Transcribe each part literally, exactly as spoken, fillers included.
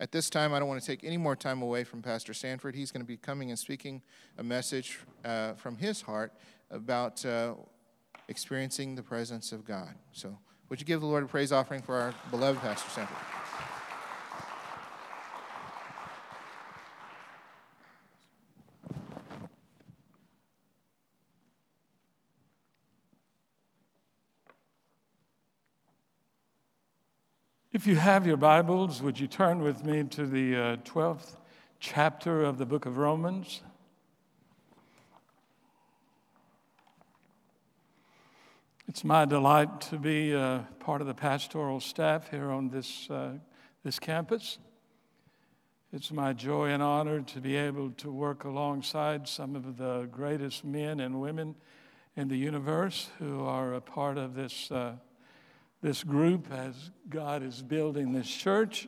At this time, I don't want to take any more time away from Pastor Sanford. He's going to be coming and speaking a message uh, from his heart about uh, experiencing the presence of God. So would you give the Lord a praise offering for our beloved Pastor Sanford? If you have your Bibles, would you turn with me to the uh, twelfth chapter of the book of Romans? It's my delight to be uh, part of the pastoral staff here on this, uh, this campus. It's my joy and honor to be able to work alongside some of the greatest men and women in the universe who are a part of this uh, this group as God is building this church.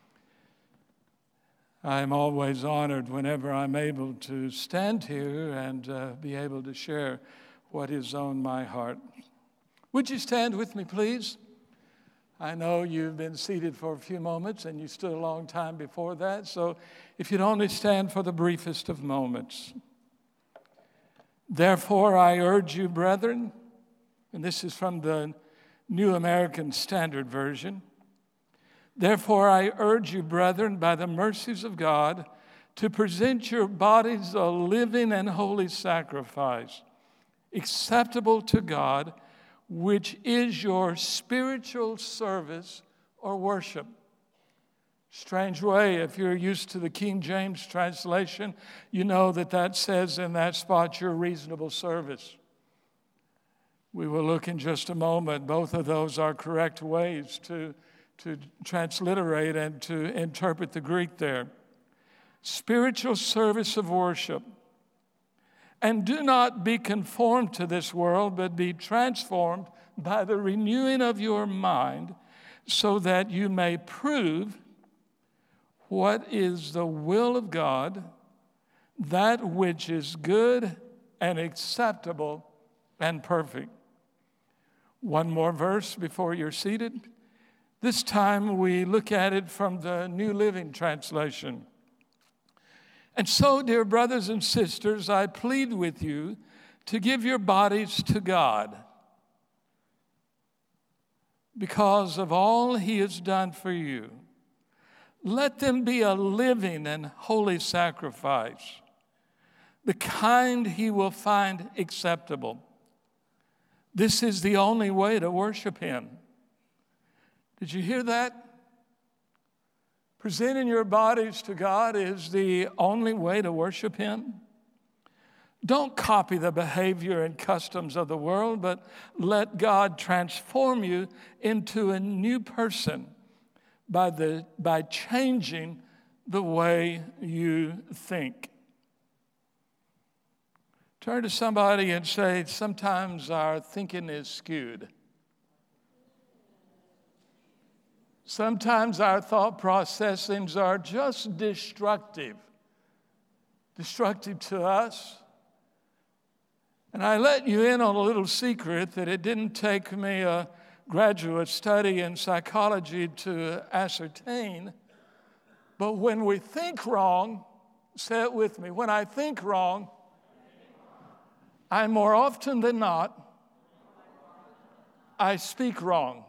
I'm always honored whenever I'm able to stand here and uh, be able to share what is on my heart. Would you stand with me, please? I know you've been seated for a few moments and you stood a long time before that, so if you'd only stand for the briefest of moments. Therefore, I urge you, brethren, and this is from the New American Standard Version. Therefore, I urge you, brethren, by the mercies of God, to present your bodies a living and holy sacrifice, acceptable to God, which is your spiritual service or worship. Strange way, if you're used to the King James translation, you know that that says in that spot your reasonable service. We will look in just a moment. Both of those are correct ways to, to transliterate and to interpret the Greek there. Spiritual service of worship. And do not be conformed to this world, but be transformed by the renewing of your mind, so that you may prove what is the will of God, that which is good and acceptable and perfect. One more verse before you're seated. This time we look at it from the New Living Translation. And so, dear brothers and sisters, I plead with you to give your bodies to God because of all He has done for you. Let them be a living and holy sacrifice, the kind He will find acceptable. This is the only way to worship Him. Did you hear that? Presenting your bodies to God is the only way to worship Him. Don't copy the behavior and customs of the world, but let God transform you into a new person by, the, by changing the way you think. Turn to somebody and say, sometimes our thinking is skewed. Sometimes our thought processings are just destructive. Destructive to us. And I let you in on a little secret that it didn't take me a graduate study in psychology to ascertain. But when we think wrong, say it with me, when I think wrong, I more often than not, I speak wrong.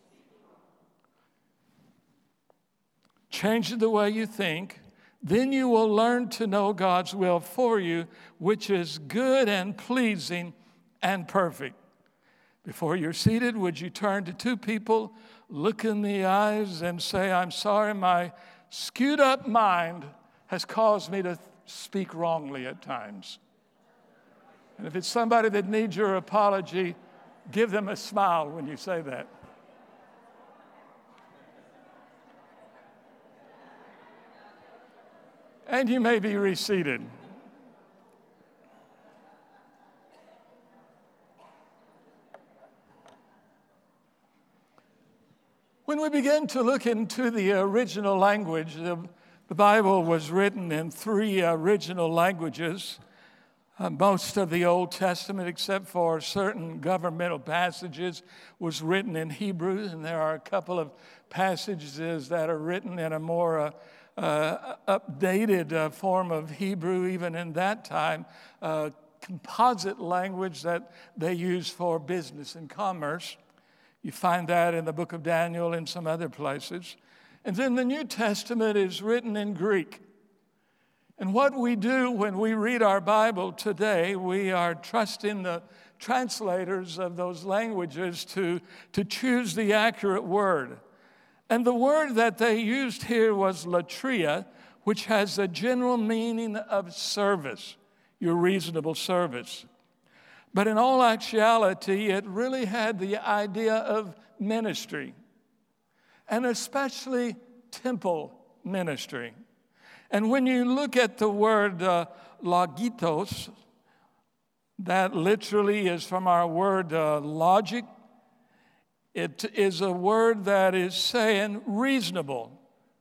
Change the way you think, then you will learn to know God's will for you, which is good and pleasing and perfect. Before you're seated, would you turn to two people, look in the eyes, and say, I'm sorry, my skewed up mind has caused me to speak wrongly at times. And if it's somebody that needs your apology, give them a smile when you say that. And you may be reseated. When we begin to look into the original language, the, the Bible was written in three original languages. Uh, most of the Old Testament, except for certain governmental passages, was written in Hebrew, and there are a couple of passages that are written in a more uh, uh, updated uh, form of Hebrew, even in that time, uh, composite language that they use for business and commerce. You find that in the book of Daniel and some other places. And then the New Testament is written in Greek. And what we do when we read our Bible today, we are trusting the translators of those languages to, to choose the accurate word. And the word that they used here was latria, which has a general meaning of service, your reasonable service. But in all actuality, it really had the idea of ministry, and especially temple ministry. And when you look at the word uh, logitos, that literally is from our word uh, logic. It is a word that is saying reasonable,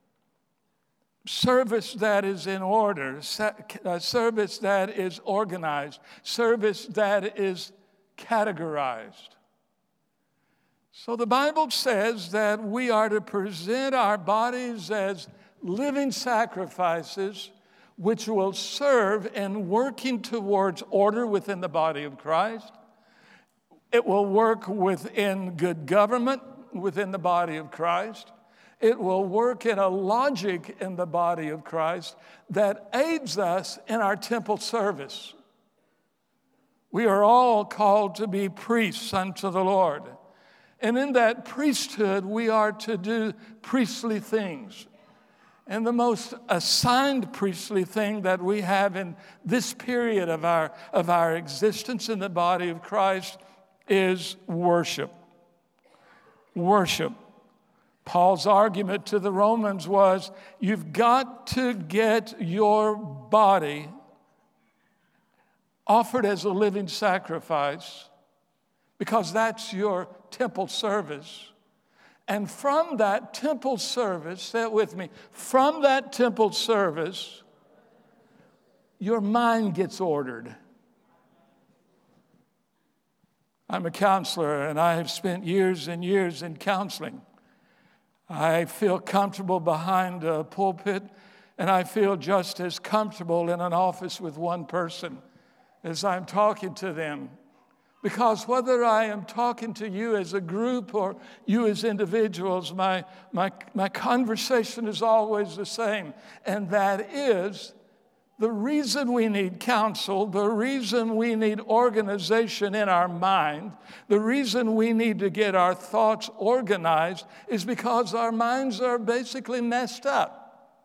service that is in order, service that is organized, service that is categorized. So the Bible says that we are to present our bodies as living sacrifices which will serve in working towards order within the body of Christ. It will work within good government within the body of Christ. It will work in a logic in the body of Christ that aids us in our temple service. We are all called to be priests unto the Lord. And in that priesthood, we are to do priestly things. And the most assigned priestly thing that we have in this period of our, of our existence in the body of Christ is worship. Worship. Paul's argument to the Romans was, you've got to get your body offered as a living sacrifice because that's your temple service. And from that temple service, say it with me, from that temple service, your mind gets ordered. I'm a counselor, and I have spent years and years in counseling. I feel comfortable behind a pulpit, and I feel just as comfortable in an office with one person as I'm talking to them. Because whether I am talking to you as a group or you as individuals, my, my, my conversation is always the same. And that is the reason we need counsel, the reason we need organization in our mind, the reason we need to get our thoughts organized is because our minds are basically messed up.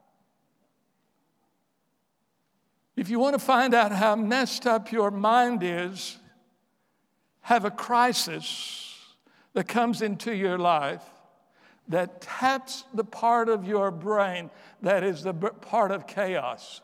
If you want to find out how messed up your mind is, have a crisis that comes into your life that taps the part of your brain that is the part of chaos.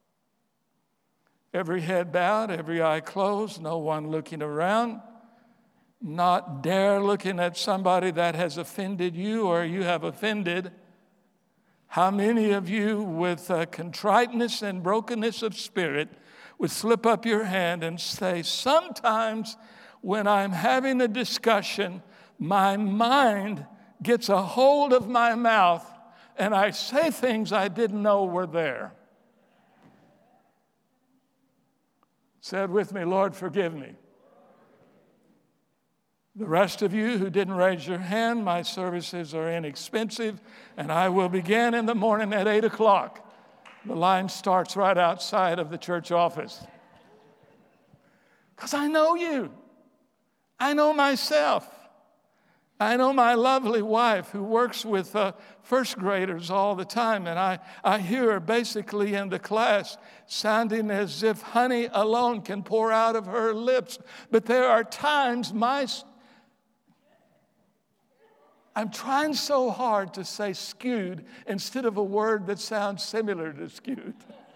Every head bowed, every eye closed, no one looking around, not dare looking at somebody that has offended you or you have offended. How many of you with uh, contriteness and brokenness of spirit would slip up your hand and say, sometimes when I'm having a discussion, my mind gets a hold of my mouth and I say things I didn't know were there. Say it with me, Lord, forgive me. The rest of you who didn't raise your hand, my services are inexpensive, and I will begin in the morning at eight o'clock. The line starts right outside of the church office. Because I know you. I know myself. I know my lovely wife who works with uh, first graders all the time, and I, I hear her basically in the class sounding as if honey alone can pour out of her lips. But there are times my, I'm trying so hard to say skewed instead of a word that sounds similar to skewed.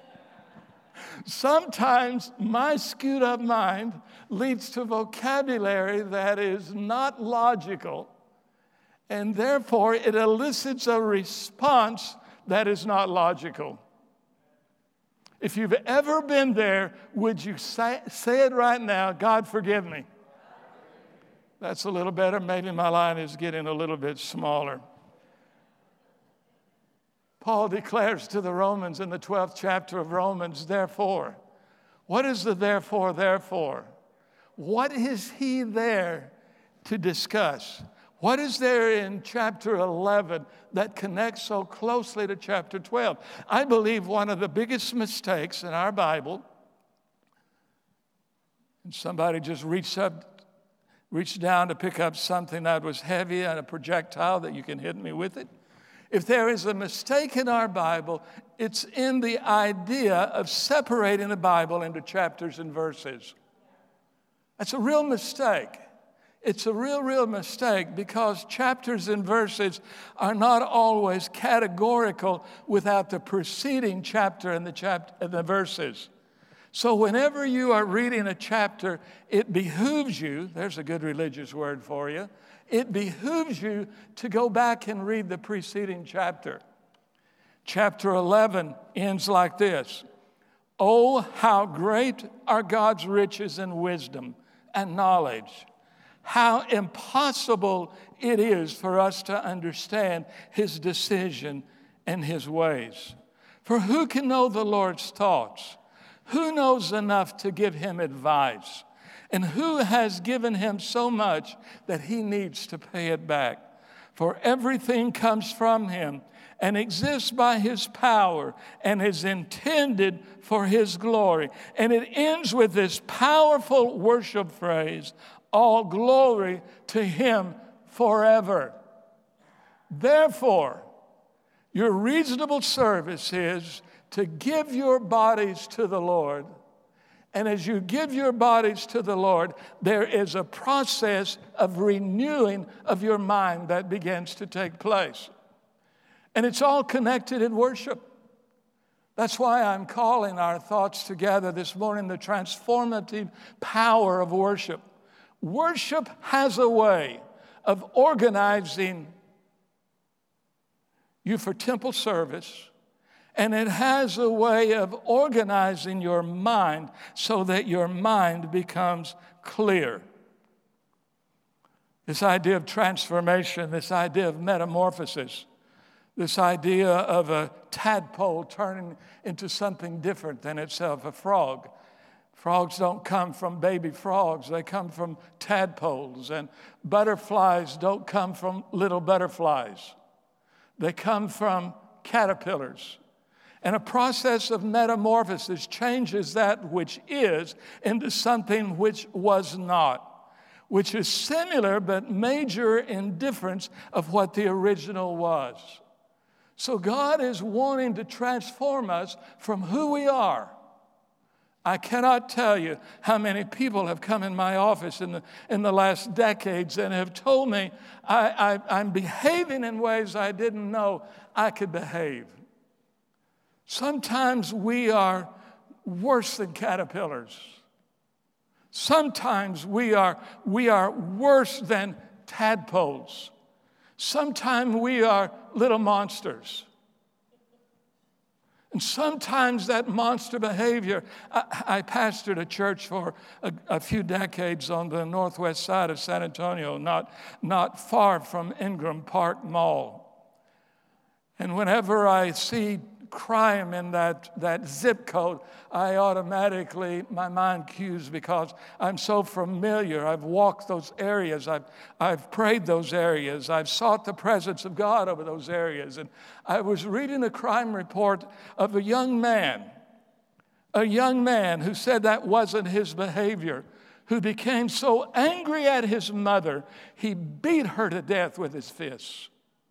Sometimes my skewed up mind leads to vocabulary that is not logical, and therefore it elicits a response that is not logical. If you've ever been there, would you say, say it right now, God forgive me? That's a little better. Maybe my line is getting a little bit smaller. Paul declares to the Romans in the twelfth chapter of Romans, therefore. What is the therefore, therefore? What is he there to discuss? What is there in chapter eleven that connects so closely to chapter twelve? I believe one of the biggest mistakes in our Bible, and somebody just reached up, reached down to pick up something that was heavy and a projectile that you can hit me with it. If there is a mistake in our Bible, it's in the idea of separating the Bible into chapters and verses. That's a real mistake. It's a real, real mistake because chapters and verses are not always categorical without the preceding chapter and the, chap- and the verses. So whenever you are reading a chapter, it behooves you, there's a good religious word for you, it behooves you to go back and read the preceding chapter. Chapter eleven ends like this. Oh, how great are God's riches and wisdom and knowledge. How impossible it is for us to understand his decision and his ways. For who can know the Lord's thoughts? Who knows enough to give him advice? And who has given him so much that he needs to pay it back? For everything comes from him and exists by his power and is intended for his glory. And it ends with this powerful worship phrase, all glory to him forever. Therefore, your reasonable service is to give your bodies to the Lord. And as you give your bodies to the Lord, there is a process of renewing of your mind that begins to take place. And it's all connected in worship. That's why I'm calling our thoughts together this morning the transformative power of worship. Worship has a way of organizing you for temple service, and it has a way of organizing your mind so that your mind becomes clear. This idea of transformation, this idea of metamorphosis, this idea of a tadpole turning into something different than itself, a frog. Frogs don't come from baby frogs, they come from tadpoles. And butterflies don't come from little butterflies. They come from caterpillars. And a process of metamorphosis changes that which is into something which was not, which is similar but major in difference of what the original was. So God is wanting to transform us from who we are. I cannot tell you how many people have come in my office in the, in the last decades and have told me I, I, I'm behaving in ways I didn't know I could behave. Sometimes we are worse than caterpillars. Sometimes we are, we are worse than tadpoles. Sometimes we are little monsters. And sometimes that monster behavior, I, I pastored a church for a, a few decades on the northwest side of San Antonio, not, not far from Ingram Park Mall. And whenever I see crime in that, that zip code, I automatically, my mind cues because I'm so familiar. I've walked those areas. I've, I've prayed those areas. I've sought the presence of God over those areas. And I was reading a crime report of a young man, a young man who said that wasn't his behavior, who became so angry at his mother, he beat her to death with his fists.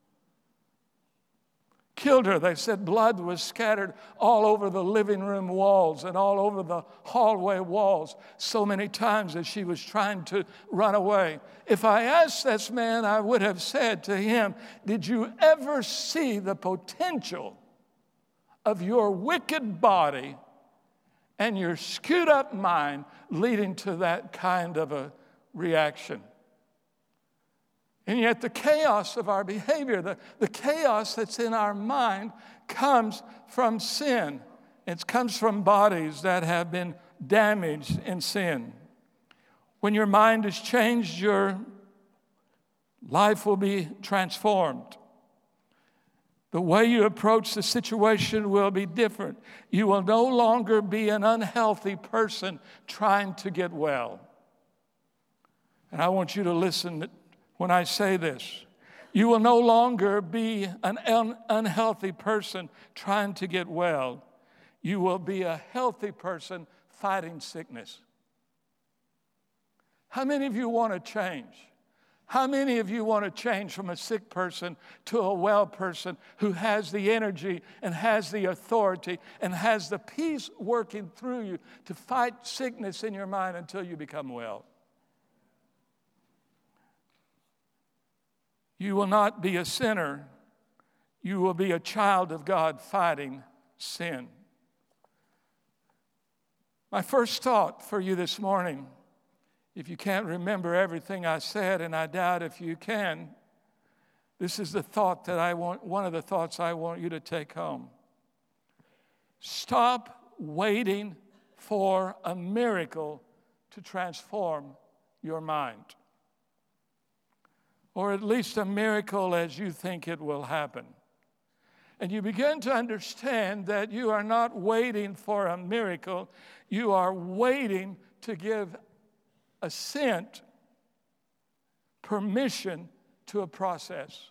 Killed her. They said blood was scattered all over the living room walls and all over the hallway walls so many times as she was trying to run away. If I asked this man, I would have said to him, did you ever see the potential of your wicked body and your skewed up mind leading to that kind of a reaction? And yet the chaos of our behavior, the, the chaos that's in our mind comes from sin. It comes from bodies that have been damaged in sin. When your mind is changed, your life will be transformed. The way you approach the situation will be different. You will no longer be an unhealthy person trying to get well. And I want you to listen when I say this. You will no longer be an un- unhealthy person trying to get well. You will be a healthy person fighting sickness. How many of you want to change? How many of you want to change from a sick person to a well person who has the energy and has the authority and has the peace working through you to fight sickness in your mind until you become well? You will not be a sinner. You will be a child of God fighting sin. My first thought for you this morning, if you can't remember everything I said, and I doubt if you can, this is the thought that I want, one of the thoughts I want you to take home. Stop waiting for a miracle to transform your mind. Or at least a miracle as you think it will happen. And you begin to understand that you are not waiting for a miracle, you are waiting to give assent, permission to a process.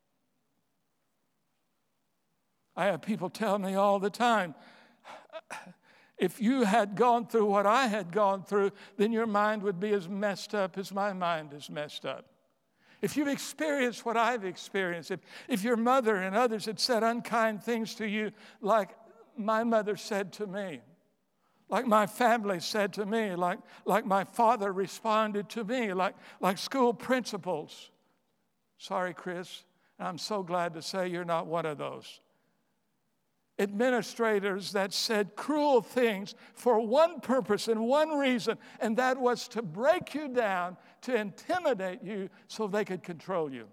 I have people tell me all the time, if you had gone through what I had gone through, then your mind would be as messed up as my mind is messed up. If you've experienced what I've experienced, if, if your mother and others had said unkind things to you like my mother said to me, like my family said to me, like, like my father responded to me, like, like school principals. Sorry, Chris, I'm so glad to say you're not one of those. Administrators that said cruel things for one purpose and one reason, and that was to break you down, to intimidate you so they could control you.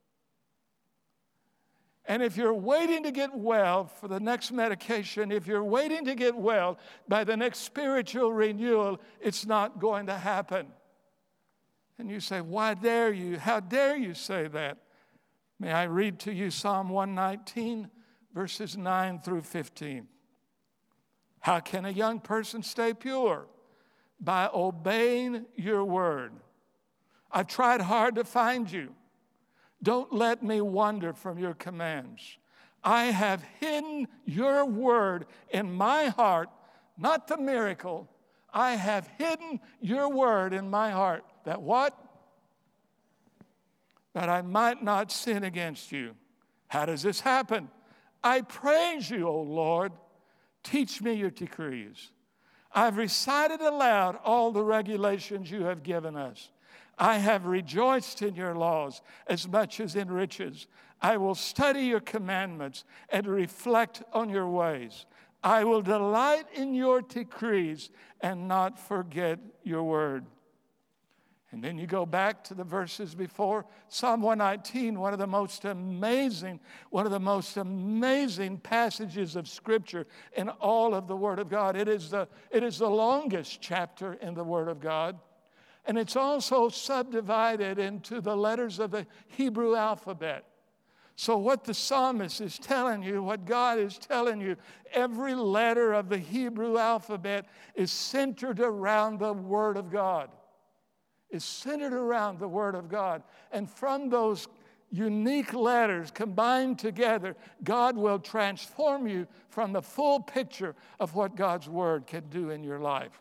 And if you're waiting to get well for the next medication, if you're waiting to get well by the next spiritual renewal, it's not going to happen. And you say, why dare you? How dare you say that? May I read to you Psalm one nineteen, verses nine through fifteen. How can a young person stay pure? By obeying your word. I've tried hard to find you. Don't let me wander from your commands. I have hidden your word in my heart, not the miracle. I have hidden your word in my heart. That what? That I might not sin against you. How does this happen? I praise you, O Lord. Teach me your decrees. I've recited aloud all the regulations you have given us. I have rejoiced in your laws as much as in riches. I will study your commandments and reflect on your ways. I will delight in your decrees and not forget your word. And then you go back to the verses before, Psalm one nineteen, one of the most amazing, one of the most amazing passages of Scripture in all of the Word of God. It is the, it is the longest chapter in the Word of God. And it's also subdivided into the letters of the Hebrew alphabet. So what the psalmist is telling you, what God is telling you, every letter of the Hebrew alphabet is centered around the Word of God. Is centered around the Word of God. And from those unique letters combined together, God will transform you from the full picture of what God's Word can do in your life.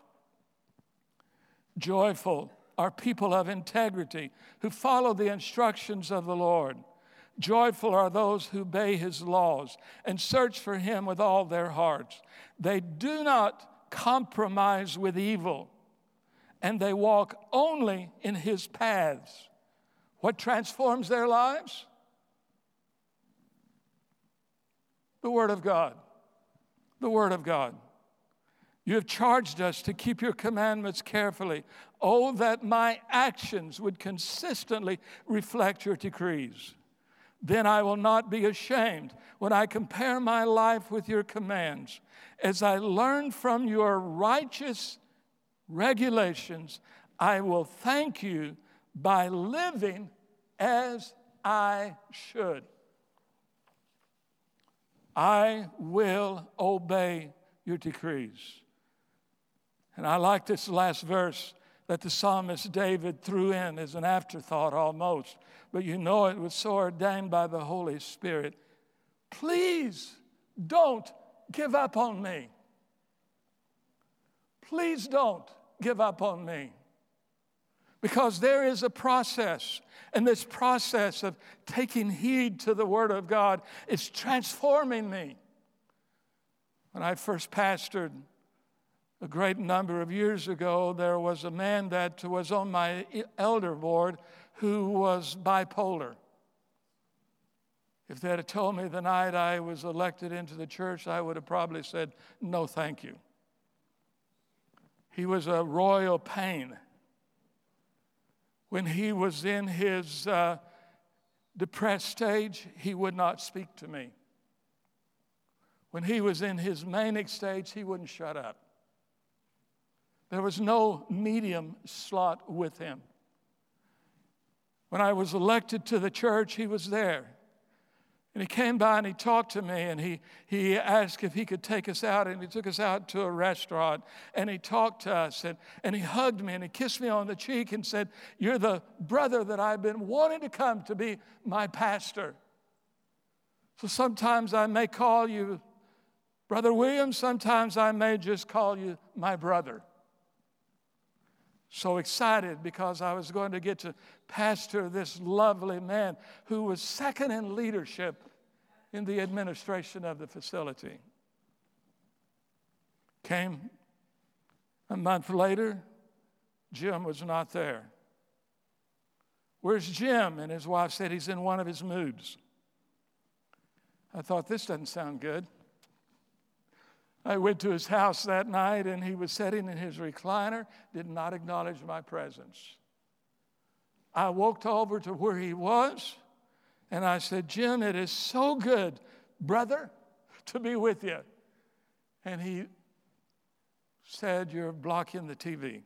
Joyful are people of integrity who follow the instructions of the Lord. Joyful are those who obey His laws and search for Him with all their hearts. They do not compromise with evil, and they walk only in His paths. What transforms their lives? The Word of God. The Word of God. You have charged us to keep your commandments carefully. Oh, that my actions would consistently reflect your decrees. Then I will not be ashamed when I compare my life with your commands. As I learn from your righteous regulations, I will thank you by living as I should. I will obey your decrees. And I like this last verse that the psalmist David threw in as an afterthought almost. But you know it was so ordained by the Holy Spirit. Please don't give up on me. Please don't give up on me. Because there is a process, and this process of taking heed to the Word of God is transforming me. When I first pastored a great number of years ago, there was a man that was on my elder board who was bipolar. If they had told me the night I was elected into the church, I would have probably said, no, thank you. He was a royal pain. When he was in his uh, depressed stage, he would not speak to me. When he was in his manic stage, he wouldn't shut up. There was no medium slot with him. When I was elected to the church, he was there. And he came by and he talked to me, and he, he asked if he could take us out, and he took us out to a restaurant, and he talked to us, and, and he hugged me, and he kissed me on the cheek and said, you're the brother that I've been wanting to come to be my pastor. So sometimes I may call you Brother William, sometimes I may just call you my brother. So excited because I was going to get to pastor this lovely man who was second in leadership in the administration of the facility. Came a month later, Jim was not there. Where's Jim? And his wife said he's in one of his moods. I thought, this doesn't sound good. I went to his house that night, and he was sitting in his recliner, did not acknowledge my presence. I walked over to where he was, and I said, Jim, it is so good, brother, to be with you. And he said, you're blocking the T V.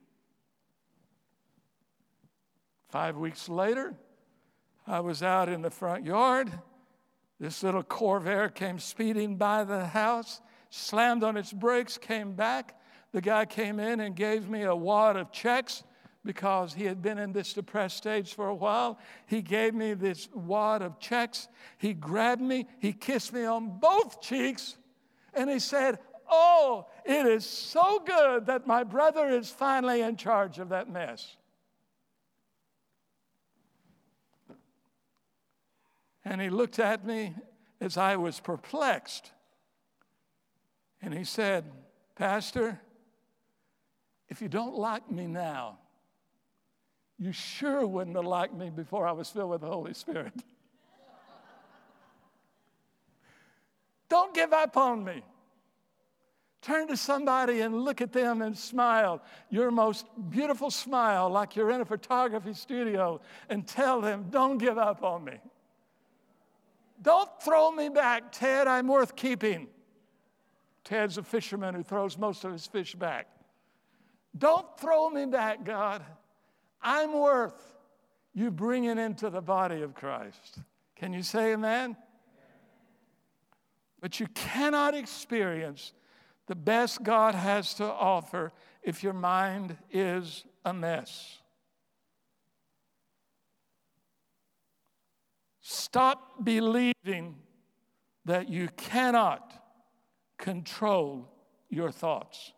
Five weeks later, I was out in the front yard. This little Corvair came speeding by the house, slammed on its brakes, came back. The guy came in and gave me a wad of checks because he had been in this depressed stage for a while. He gave me this wad of checks. He grabbed me. He kissed me on both cheeks. And he said, oh, it is so good that my brother is finally in charge of that mess. And he looked at me as I was perplexed. And he said, Pastor, if you don't like me now, you sure wouldn't have liked me before I was filled with the Holy Spirit. Don't give up on me. Turn to somebody and look at them and smile, your most beautiful smile, like you're in a photography studio, and tell them, don't give up on me. Don't throw me back, Ted, I'm worth keeping. Ted's a fisherman who throws most of his fish back. Don't throw me back, God. I'm worth you bringing into the body of Christ. Can you say amen? But you cannot experience the best God has to offer if your mind is a mess. Stop believing that you cannot control your thoughts.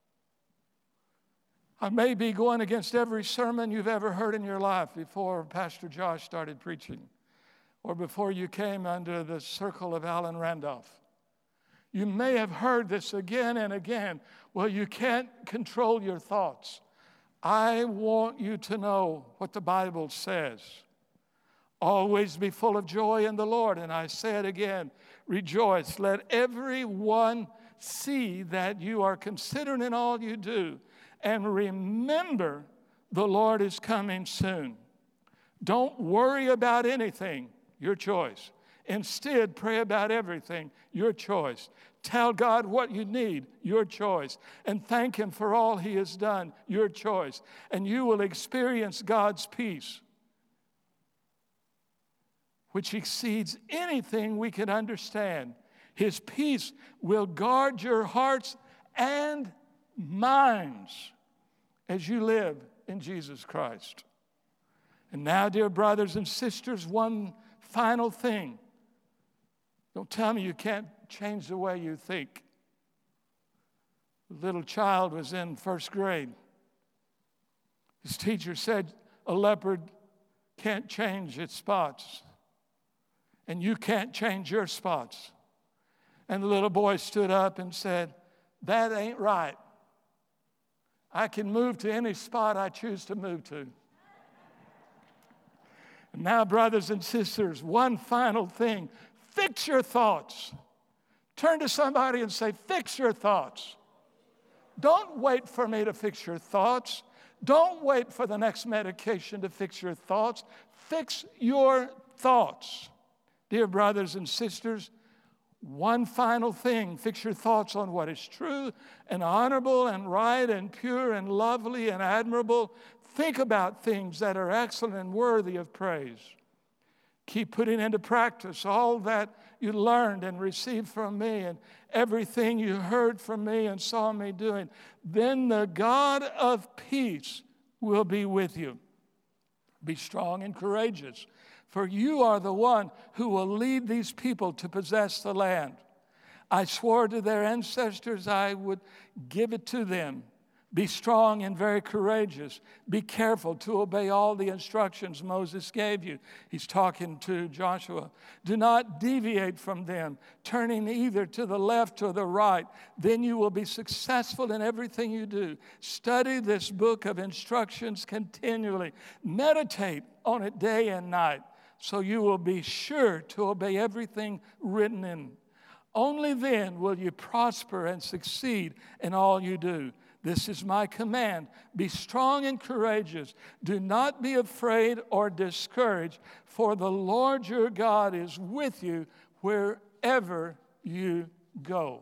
I may be going against every sermon you've ever heard in your life before Pastor Josh started preaching, or before you came under the circle of Alan Randolph. You may have heard this again and again. Well, you can't control your thoughts. I want you to know what the Bible says. Always be full of joy in the Lord. And I say it again, rejoice. Let everyone see that you are considerate in all you do. And remember, the Lord is coming soon. Don't worry about anything, your choice. Instead, pray about everything, your choice. Tell God what you need, your choice. And thank Him for all He has done, your choice. And you will experience God's peace, which exceeds anything we can understand. His peace will guard your hearts and minds as you live in Jesus Christ. And now, dear brothers and sisters, one final thing. Don't tell me you can't change the way you think. A little child was in first grade. His teacher said, a leopard can't change its spots, and you can't change your spots. And the little boy stood up and said, that ain't right. I can move to any spot I choose to move to. And now, brothers and sisters, one final thing. Fix your thoughts. Turn to somebody and say, fix your thoughts. Don't wait for me to fix your thoughts. Don't wait for the next medication to fix your thoughts. Fix your thoughts. Dear brothers and sisters, one final thing. Fix your thoughts on what is true and honorable and right and pure and lovely and admirable. Think about things that are excellent and worthy of praise. Keep putting into practice all that you learned and received from me and everything you heard from me and saw me doing. Then the God of peace will be with you. Be strong and courageous, for you are the one who will lead these people to possess the land. I swore to their ancestors I would give it to them. Be strong and very courageous. Be careful to obey all the instructions Moses gave you. He's talking to Joshua. Do not deviate from them, turning either to the left or the right. Then you will be successful in everything you do. Study this book of instructions continually. Meditate on it day and night, so you will be sure to obey everything written in it. Only then will you prosper and succeed in all you do. This is my command. Be strong and courageous. Do not be afraid or discouraged, for the Lord your God is with you wherever you go.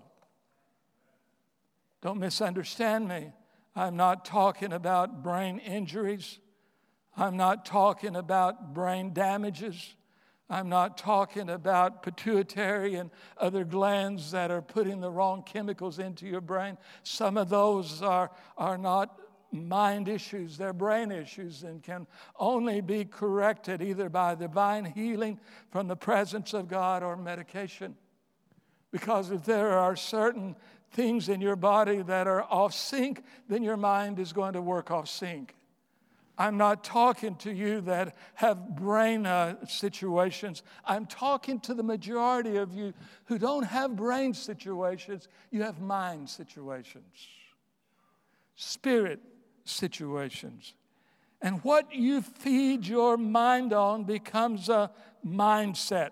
Don't misunderstand me. I'm not talking about brain injuries. I'm not talking about brain damages. I'm not talking about pituitary and other glands that are putting the wrong chemicals into your brain. Some of those are, are not mind issues, they're brain issues and can only be corrected either by divine healing from the presence of God or medication. Because if there are certain things in your body that are off sync, then your mind is going to work off sync. I'm not talking to you that have brain uh, situations. I'm talking to the majority of you who don't have brain situations. You have mind situations, spirit situations. And what you feed your mind on becomes a mindset.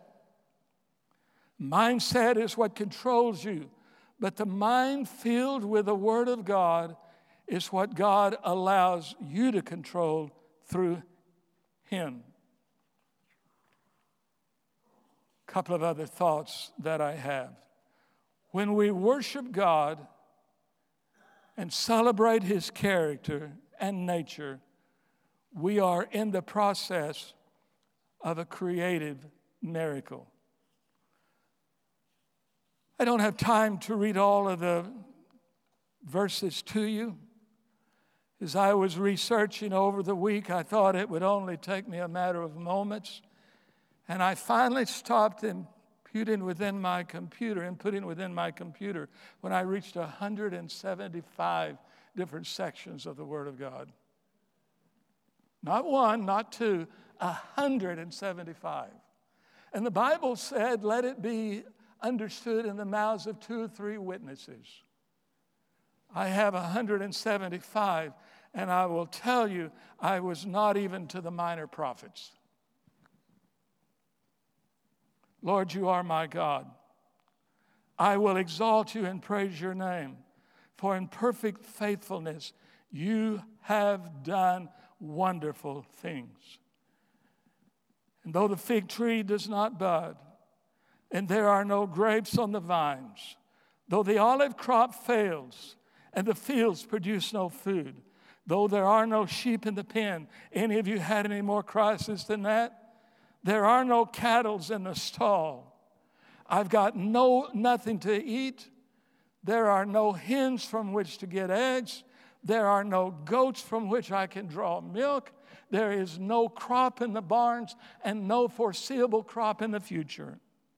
Mindset is what controls you. But the mind filled with the Word of God is what God allows you to control through Him. A couple of other thoughts that I have. When we worship God and celebrate His character and nature, we are in the process of a creative miracle. I don't have time to read all of the verses to you. As I was researching over the week, I thought it would only take me a matter of moments. And I finally stopped imputing within my computer, inputting within my computer, when I reached one hundred seventy-five different sections of the Word of God. Not one, not two, one hundred seventy-five. And the Bible said, let it be understood in the mouths of two or three witnesses. I have one hundred seventy-five, and I will tell you, I was not even to the minor prophets. Lord, you are my God. I will exalt you and praise your name, for in perfect faithfulness you have done wonderful things. And though the fig tree does not bud, and there are no grapes on the vines, though the olive crop fails, and the fields produce no food, though there are no sheep in the pen. Any of you had any more crisis than that? There are no cattle in the stall. I've got no nothing to eat. There are no hens from which to get eggs. There are no goats from which I can draw milk. There is no crop in the barns and no foreseeable crop in the future.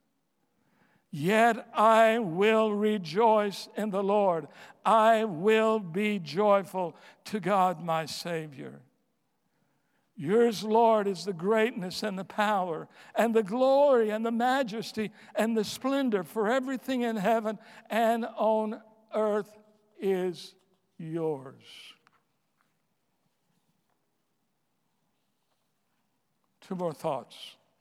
Yet I will rejoice in the Lord. I will be joyful to God my Savior. Yours, Lord, is the greatness and the power and the glory and the majesty and the splendor, for everything in heaven and on earth is yours. Two more thoughts.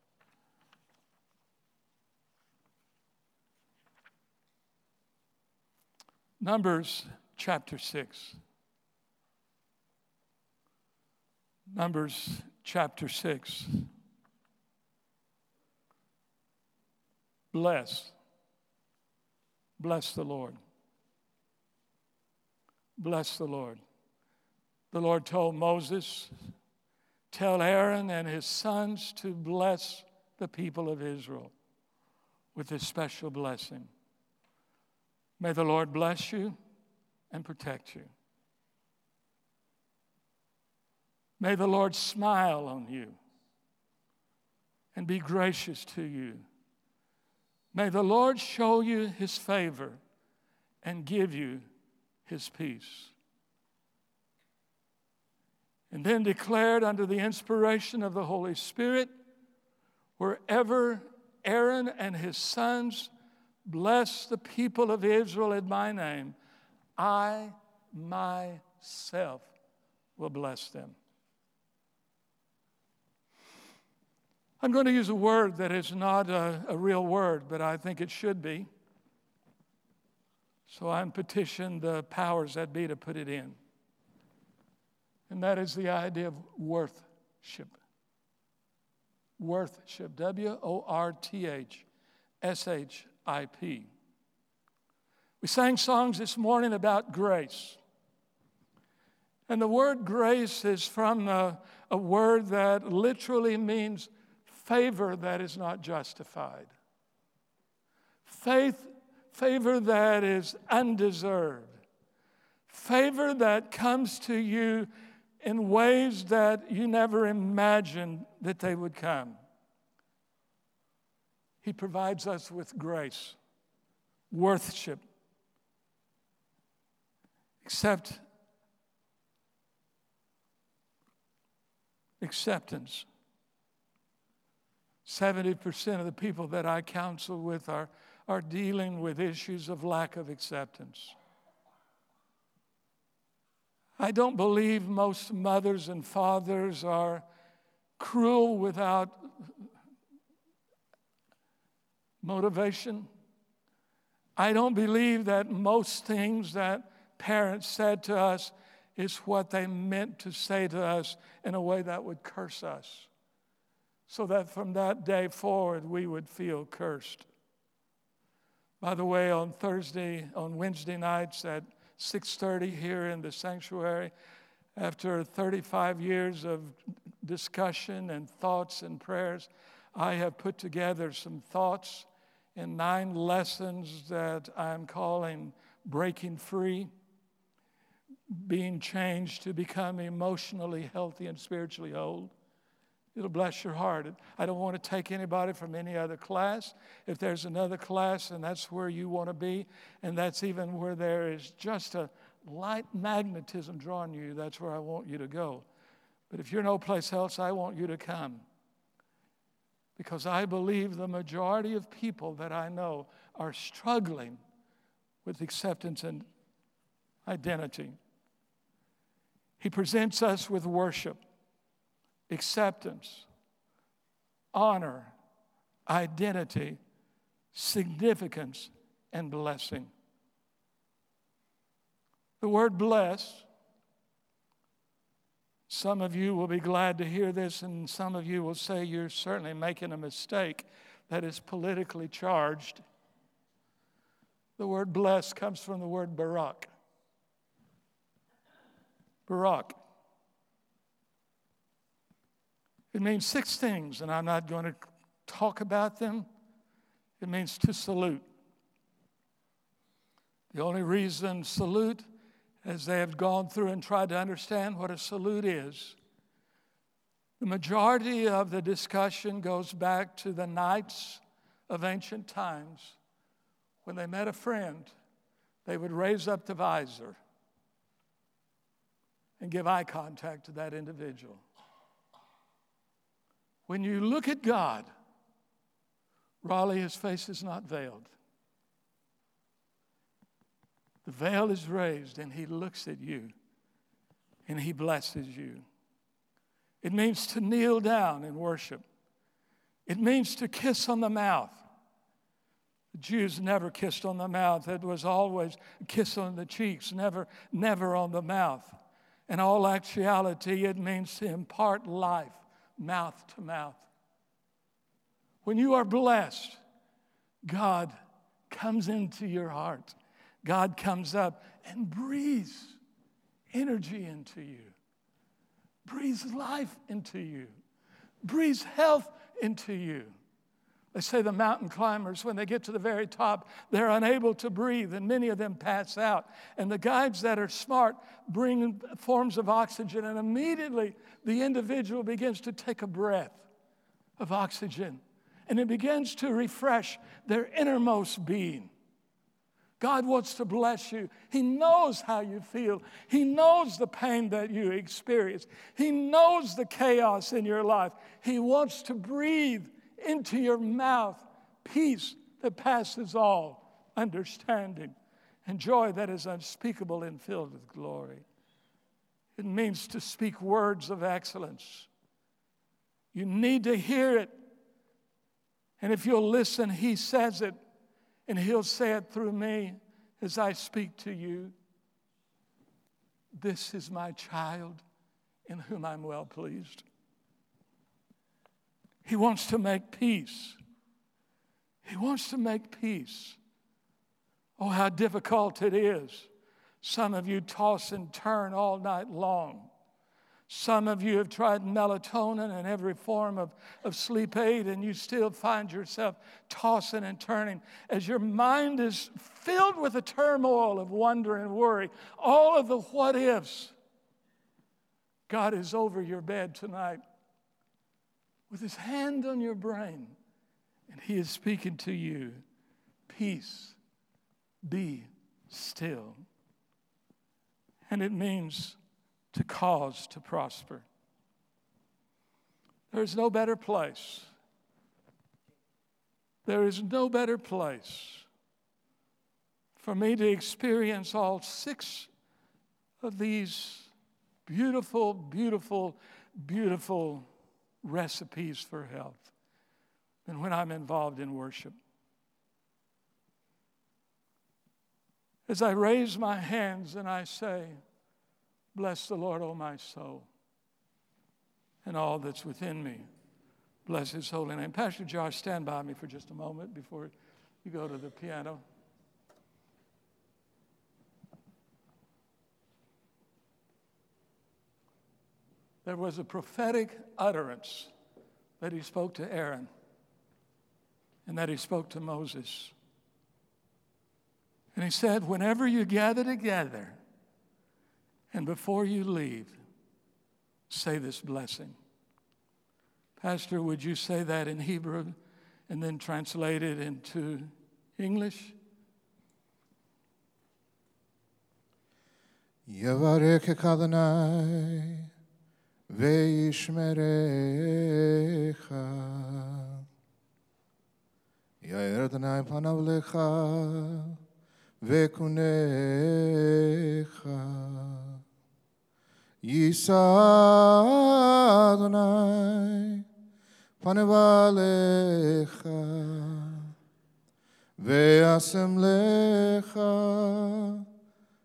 Numbers chapter six. Numbers chapter six. Bless. Bless the Lord. Bless the Lord. The Lord told Moses, tell Aaron and his sons to bless the people of Israel with this special blessing. May the Lord bless you and protect you. May the Lord smile on you and be gracious to you. May the Lord show you his favor and give you his peace. And then declared under the inspiration of the Holy Spirit, wherever Aaron and his sons bless the people of Israel in my name, I myself will bless them. I'm going to use a word that is not a, a real word, but I think it should be. So I'm petitioned the powers that be to put it in. And that is the idea of worthship. Worthship. W O R T H S H I P. We sang songs this morning about grace. And the word grace is from a, a word that literally means favor that is not justified. Faith, favor that is undeserved. Favor that comes to you in ways that you never imagined that they would come. He provides us with grace, worthship. Accept, acceptance. seventy percent of the people that I counsel with are, are dealing with issues of lack of acceptance. I don't believe most mothers and fathers are cruel without motivation. I don't believe that most things that parents said to us is what they meant to say to us in a way that would curse us, so that from that day forward we would feel cursed. By the way, on Thursday, on Wednesday nights at six thirty here in the sanctuary, after thirty-five years of discussion and thoughts and prayers, I have put together some thoughts in nine lessons that I'm calling Breaking Free, being changed to become emotionally healthy and spiritually whole. It'll bless your heart. I don't want to take anybody from any other class. If there's another class and that's where you want to be, and that's even where there is just a light magnetism drawing you, that's where I want you to go. But if you're no place else, I want you to come. Because I believe the majority of people that I know are struggling with acceptance and identity. He presents us with worship, acceptance, honor, identity, significance, and blessing. The word bless, some of you will be glad to hear this, and some of you will say you're certainly making a mistake that is politically charged. The word bless comes from the word barak. Barak. It means six things, and I'm not going to talk about them. It means to salute. The only reason salute, as they have gone through and tried to understand what a salute is, the majority of the discussion goes back to the knights of ancient times. When they met a friend, they would raise up the visor and give eye contact to that individual. When you look at God, Raleigh, his face is not veiled. The veil is raised and he looks at you and he blesses you. It means to kneel down in worship. It means to kiss on the mouth. The Jews never kissed on the mouth. It was always a kiss on the cheeks, never, never on the mouth. In all actuality, it means to impart life, mouth to mouth. When you are blessed, God comes into your heart. God comes up and breathes energy into you, breathes life into you, breathes health into you. They say the mountain climbers, when they get to the very top, they're unable to breathe, and many of them pass out. And the guides that are smart bring forms of oxygen, and immediately the individual begins to take a breath of oxygen, and it begins to refresh their innermost being. God wants to bless you. He knows how you feel. He knows the pain that you experience. He knows the chaos in your life. He wants to breathe into your mouth peace that passes all understanding and joy that is unspeakable and filled with glory. It means to speak words of excellence. You need to hear it. And if you'll listen, he says it. And he'll say it through me as I speak to you. This is my child in whom I'm well pleased. He wants to make peace. He wants to make peace. Oh, how difficult it is. Some of you toss and turn all night long. Some of you have tried melatonin and every form of, of sleep aid, and you still find yourself tossing and turning as your mind is filled with a turmoil of wonder and worry, all of the what ifs. God is over your bed tonight with his hand on your brain, and he is speaking to you. Peace, be still. And it means to cause to prosper. There is no better place. There is no better place for me to experience all six of these beautiful, beautiful, beautiful recipes for health than when I'm involved in worship. As I raise my hands and I say, bless the Lord, O my soul, and all that's within me. Bless his holy name. Pastor Josh, stand by me for just a moment before you go to the piano. There was a prophetic utterance that he spoke to Aaron and that he spoke to Moses. And he said, whenever you gather together, and before you leave, say this blessing. Pastor, would you say that in Hebrew and then translate it into English? Yevarechek Adonai ve'yishmerecha. Yair Adonai panav lecha ve'kunecha. Yisa Adonai panav alecha ve'asem lecha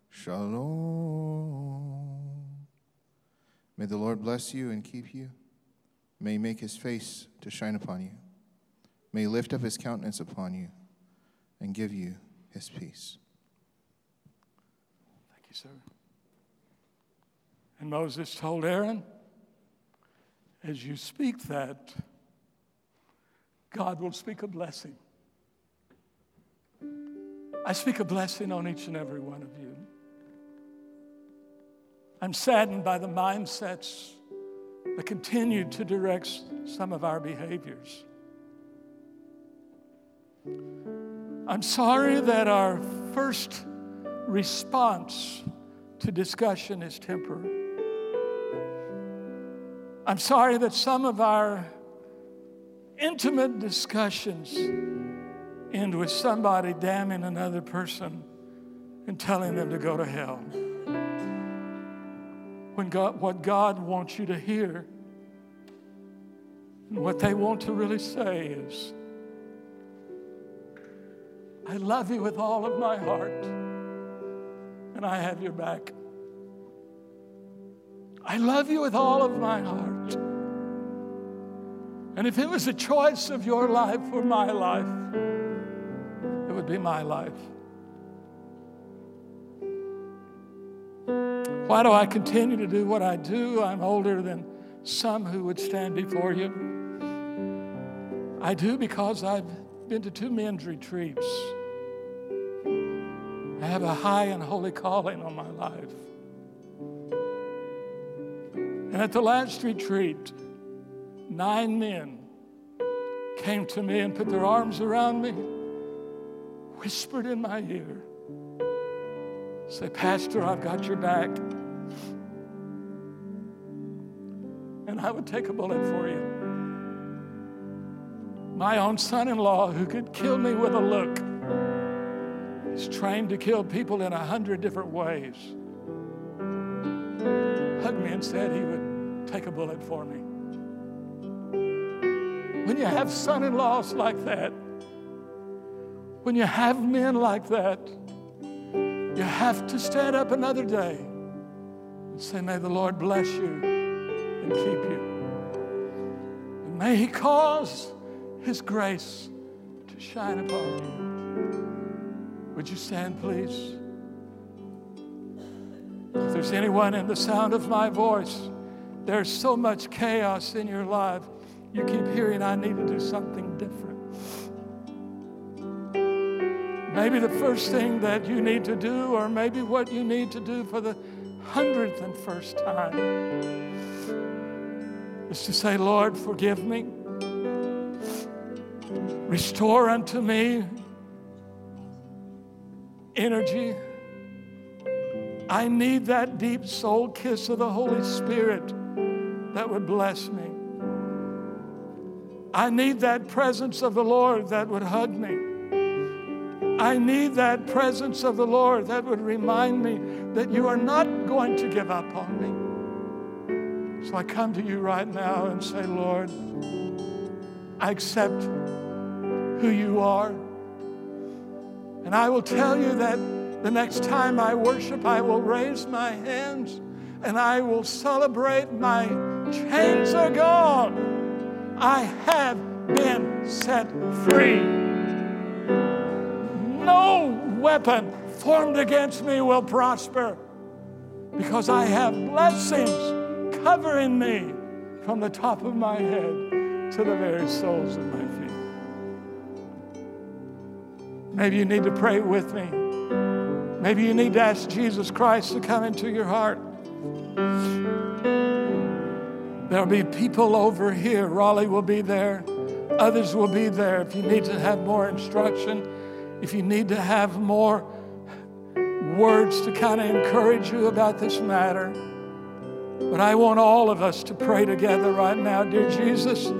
shalom. May the Lord bless you and keep you. May he make his face to shine upon you. May he lift up his countenance upon you and give you his peace. Thank you, sir. And Moses told Aaron, as you speak that, God will speak a blessing. I speak a blessing on each and every one of you. I'm saddened by the mindsets that continue to direct some of our behaviors. I'm sorry that our first response to discussion is temporary. I'm sorry that some of our intimate discussions end with somebody damning another person and telling them to go to hell. When God, what God wants you to hear and what they want to really say is, I love you with all of my heart, and I have your back. I love you with all of my heart. And if it was a choice of your life or my life, it would be my life. Why do I continue to do what I do? I'm older than some who would stand before you. I do because I've been to two men's retreats. I have a high and holy calling on my life. And at the last retreat, nine men came to me and put their arms around me, whispered in my ear, say, Pastor, I've got your back. And I would take a bullet for you. My own son-in-law, who could kill me with a look, is trained to kill people in a hundred different ways, hugged me and said he would take a bullet for me. When you have son-in-laws like that, when you have men like that, you have to stand up another day and say, may the Lord bless you and keep you. And may He cause His grace to shine upon you. Would you stand, please? If there's anyone in the sound of my voice, there's so much chaos in your life, you keep hearing, I need to do something different. Maybe the first thing that you need to do, or maybe what you need to do for the hundredth and first time, is to say, Lord, forgive me. Restore unto me energy. I need that deep soul kiss of the Holy Spirit that would bless me. I need that presence of the Lord that would hug me. I need that presence of the Lord that would remind me that you are not going to give up on me. So I come to you right now and say, Lord, I accept who you are. And I will tell you that the next time I worship, I will raise my hands and I will celebrate my chains are gone. I have been set free. No weapon formed against me will prosper because I have blessings covering me from the top of my head to the very soles of my feet. Maybe you need to pray with me. Maybe you need to ask Jesus Christ to come into your heart. There'll be people over here. Raleigh will be there. Others will be there. If you need to have more instruction, if you need to have more words to kind of encourage you about this matter. But I want all of us to pray together right now. Dear Jesus,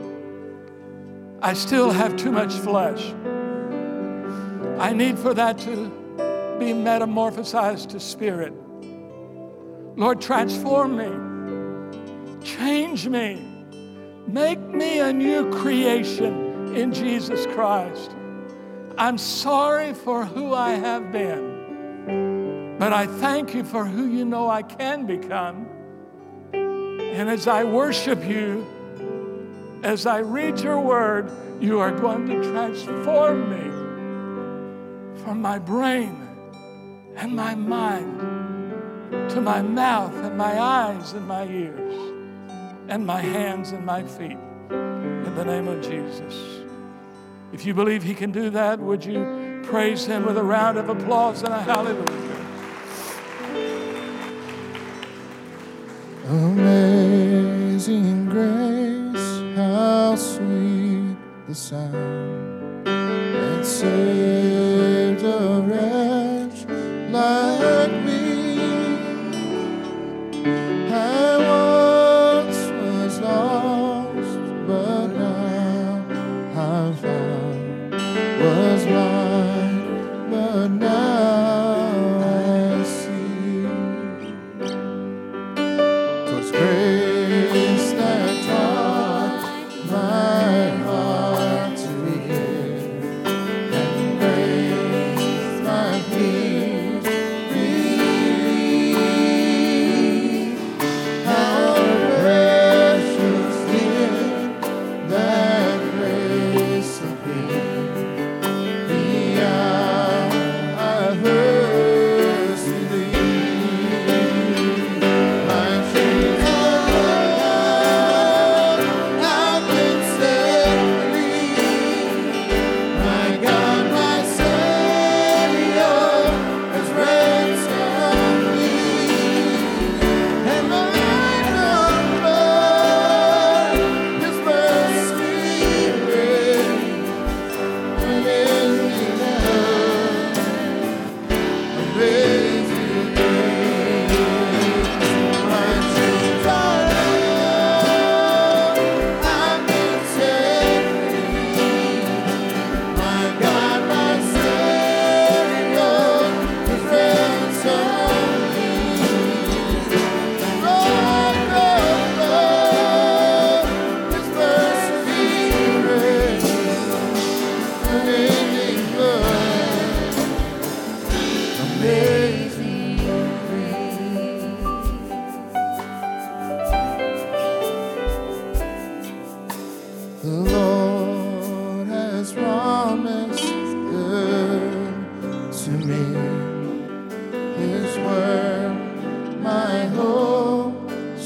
I still have too much flesh. I need for that to be metamorphosized to spirit. Lord, transform me. Change me. Make me a new creation in Jesus Christ. I'm sorry for who I have been, but I thank you for who you know I can become. And as I worship you, as I read your word, you are going to transform me from my brain and my mind to my mouth and my eyes and my ears and my hands and my feet, in the name of Jesus. If you believe he can do that, would you praise him with a round of applause and a hallelujah. Amazing grace, how sweet the sound that saved a wretch like me. I once was lost, but now I'm found. Was blind, but now I see. 'Twas grace that taught my heart to give, and grace my fears relieved. How precious did that grace appear the hour I first believed. My chains are gone, I've been set free. My God, my Savior has ransomed me, and my number His mercy reigns. Amazing love, amazing grace. My chains are gone, I've been set free. My God, my Savior has ransomed me. Lord, Lord, Lord, His mercy reigns. Amazing love, amazing grace. The Lord has promised good to me. His word, my hope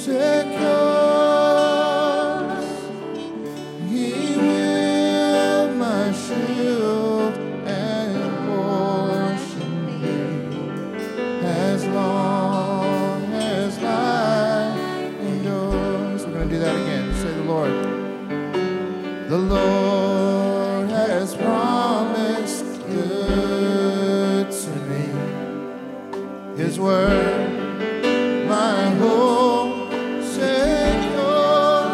secures. He will my shield and portion be, as long as life endures. We're going to do that again. Say the Lord. The Lord has promised good to me. His word, my hope secure.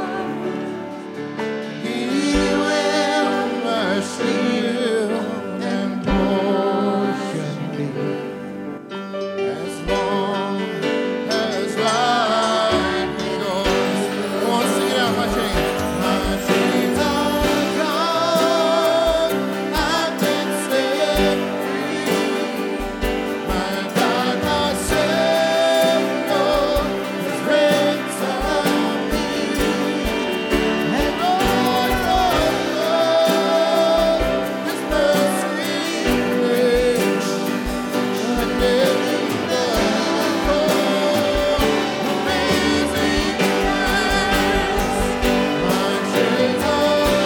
He will my shield and portion be, as long as life endures. Come on, sing it out, my chains. My chains are gone, I've been set free. My God, my Savior has ransomed me. And Lord, Lord, Lord, His mercy reigns. Amazing love, amazing grace. My chains are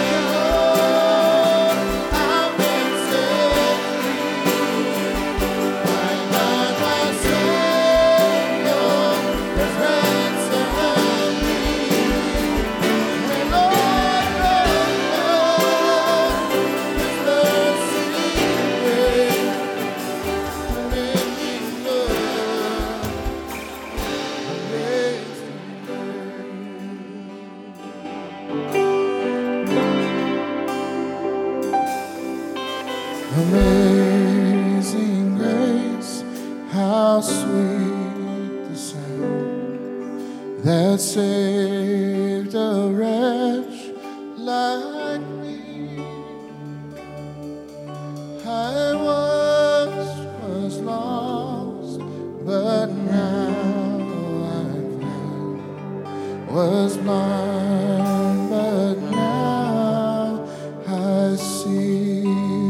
gone, I've been set free. My God, my Savior has ransomed me. And Lord, Lord, Lord, His mercy reigns. Amazing love, amazing grace. Amazing grace, how sweet the sound that saved a wretch like me. I once was lost, but now I'm found. Was blind, but now I see.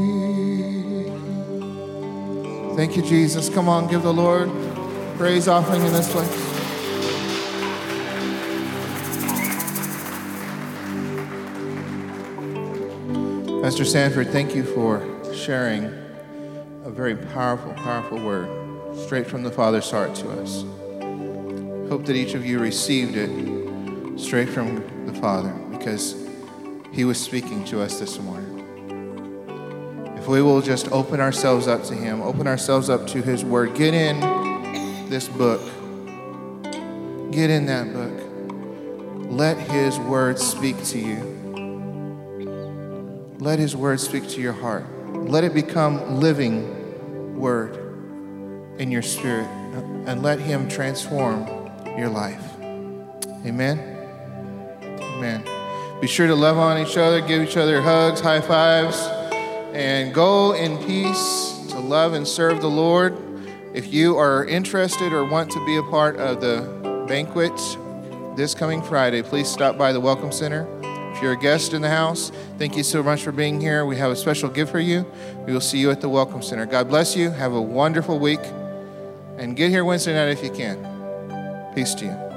Thank you, Jesus. Come on, give the Lord praise offering in this place. Pastor Sanford, thank you for sharing a very powerful, powerful word straight from the Father's heart to us. Hope that each of you received it straight from the Father, because He was speaking to us this morning. If we will just open ourselves up to Him, open ourselves up to His Word, get in this book, get in that book. Let His Word speak to you. Let His Word speak to your heart. Let it become living Word in your spirit, and let Him transform your life. Amen? Amen. Be sure to love on each other, give each other hugs, high fives, and go in peace to love and serve the Lord. If you are interested or want to be a part of the banquet this coming Friday, please stop by the Welcome Center. If you're a guest in the house, thank you so much for being here. We have a special gift for you. We will see you at the Welcome Center. God bless you. Have a wonderful week. And get here Wednesday night if you can. Peace to you.